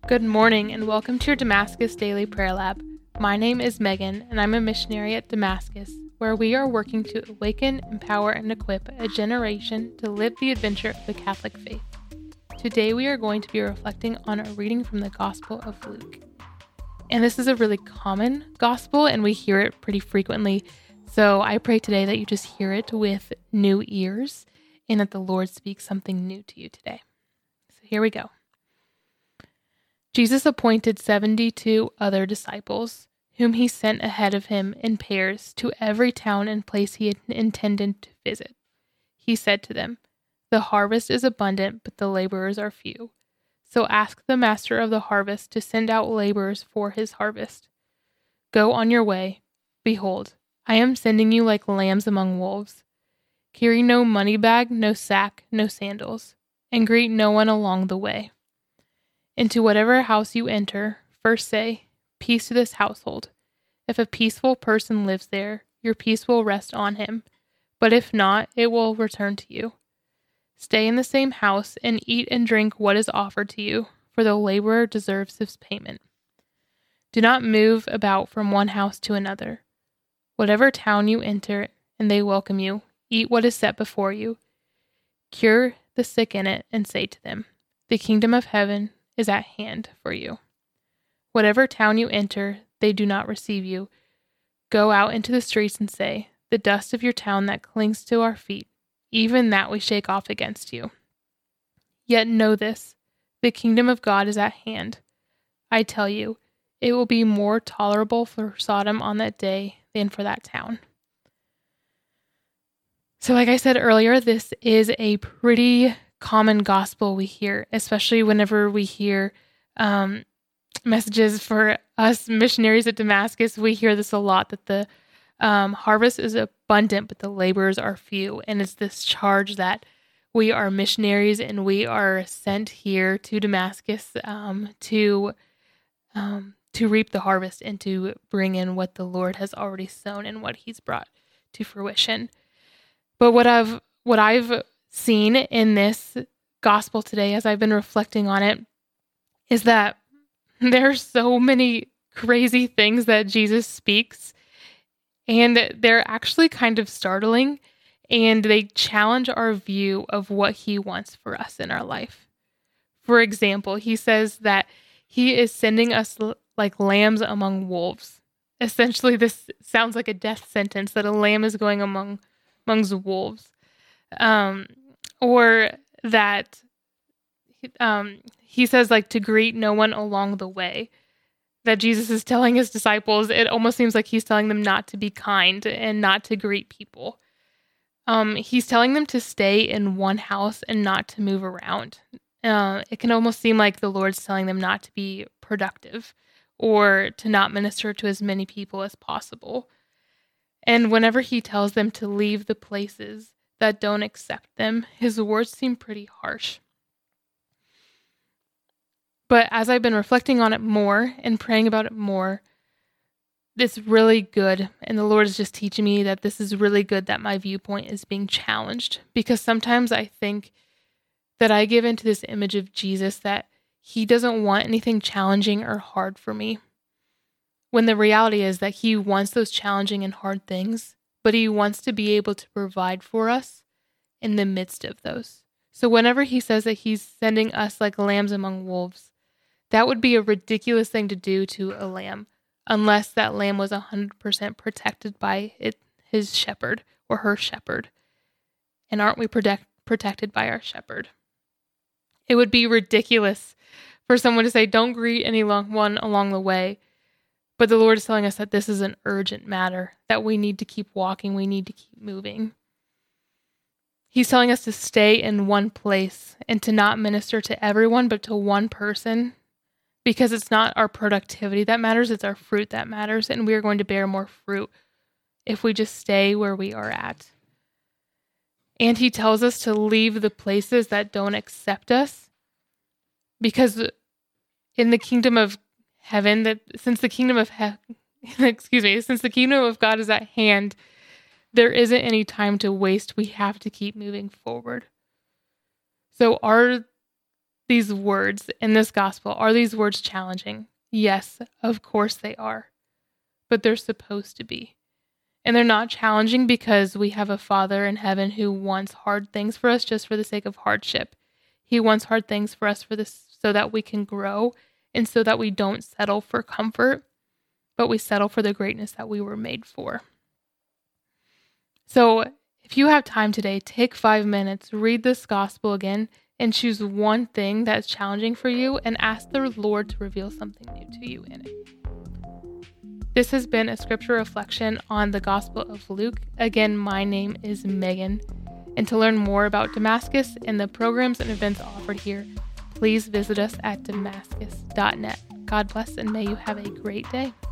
Good morning and welcome to your Damascus Daily Prayer Lab. My name is Megan and I'm a missionary at Damascus, where we are working to awaken, empower, and equip a generation to live the adventure of the Catholic faith. Today we are going to be reflecting on a reading from the Gospel of Luke. And this is a really common gospel and we hear it pretty frequently. So I pray today that you just hear it with new ears and that the Lord speaks something new to you today. So here we go. Jesus appointed 72 other disciples, whom he sent ahead of him in pairs to every town and place he had intended to visit. He said to them, "The harvest is abundant, but the laborers are few. So ask the master of the harvest to send out laborers for his harvest. Go on your way. Behold, I am sending you like lambs among wolves. Carry no money bag, no sack, no sandals, and greet no one along the way. Into whatever house you enter, first say, 'Peace to this household.' If a peaceful person lives there, your peace will rest on him, but if not, it will return to you. Stay in the same house and eat and drink what is offered to you, for the laborer deserves his payment. Do not move about from one house to another. Whatever town you enter and they welcome you, eat what is set before you. Cure the sick in it and say to them, 'The kingdom of heaven is at hand for you.' Whatever town you enter, they do not receive you. Go out into the streets and say, 'The dust of your town that clings to our feet, even that we shake off against you.' Yet know this, the kingdom of God is at hand. I tell you, it will be more tolerable for Sodom on that day than for that town." So like I said earlier, this is a pretty common gospel we hear, especially whenever we hear messages for us missionaries at Damascus. We hear this a lot, that the harvest is abundant, but the laborers are few. And it's this charge that we are missionaries and we are sent here to Damascus to reap the harvest and to bring in what the Lord has already sown and what he's brought to fruition. But what I've seen in this gospel today, as I've been reflecting on it, is that there's so many crazy things that Jesus speaks, and they're actually kind of startling, and they challenge our view of what he wants for us in our life. For example, he says that he is sending us like lambs among wolves. Essentially, this sounds like a death sentence, that a lamb is going amongst wolves. Or that he says like to greet no one along the way. That Jesus is telling his disciples, it almost seems like he's telling them not to be kind and not to greet people. He's telling them to stay in one house and not to move around. It can almost seem like the Lord's telling them not to be productive or to not minister to as many people as possible. And whenever he tells them to leave the places that don't accept them, his words seem pretty harsh. But as I've been reflecting on it more and praying about it more, it's really good. And the Lord is just teaching me that this is really good that my viewpoint is being challenged. Because sometimes I think that I give into this image of Jesus that he doesn't want anything challenging or hard for me, when the reality is that he wants those challenging and hard things, but he wants to be able to provide for us in the midst of those. So whenever he says that he's sending us like lambs among wolves, that would be a ridiculous thing to do to a lamb, unless that lamb was 100% protected by his shepherd or her shepherd. And aren't we protected by our shepherd? It would be ridiculous for someone to say, "Don't greet anyone along the way." But the Lord is telling us that this is an urgent matter, that we need to keep walking, we need to keep moving. He's telling us to stay in one place and to not minister to everyone, but to one person, because it's not our productivity that matters, it's our fruit that matters, and we are going to bear more fruit if we just stay where we are at. And he tells us to leave the places that don't accept us, because in the kingdom of heaven, since the kingdom of God is at hand, there isn't any time to waste. We have to keep moving forward. So our these words in this gospel, are these words challenging? Yes, of course they are. But they're supposed to be. And they're not challenging because we have a Father in heaven who wants hard things for us just for the sake of hardship. He wants hard things for us so that we can grow and so that we don't settle for comfort, but we settle for the greatness that we were made for. So if you have time today, take 5 minutes, read this gospel again, and choose one thing that's challenging for you and ask the Lord to reveal something new to you in it. This has been a scripture reflection on the Gospel of Luke. Again, my name is Megan. And to learn more about Damascus and the programs and events offered here, please visit us at damascus.net. God bless and may you have a great day.